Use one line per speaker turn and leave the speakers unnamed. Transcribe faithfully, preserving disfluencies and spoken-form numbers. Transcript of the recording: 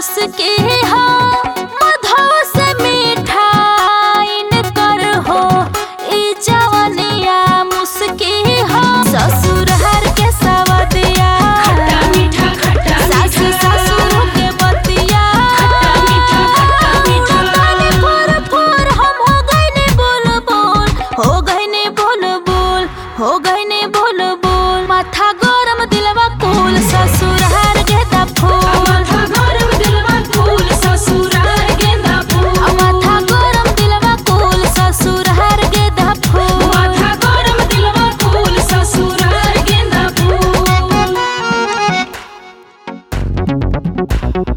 मुस्की हो मधो से मिठाइन कर हो ई जवनिया मुस्की हो ससुर हर के सवदिया
खट्टा मीठा खट्टा
सास ससुर के बतिया
खट्टा मीठा खट्टा मीठा
ताने फोर फोर हम हो गइने बोल बोल हो गइने बोल बोल हो गइने बोल बोल माथा गरम दिलवा कुल ससुर हर गेदा फूल
माथा गरम दिलवा फूल ससुराल गेंदा फूल
माथा गरम दिलवा कुल ससुर हर गेदा फूल
माथा गरम दिलवा फूल ससुराल गेंदा फूल।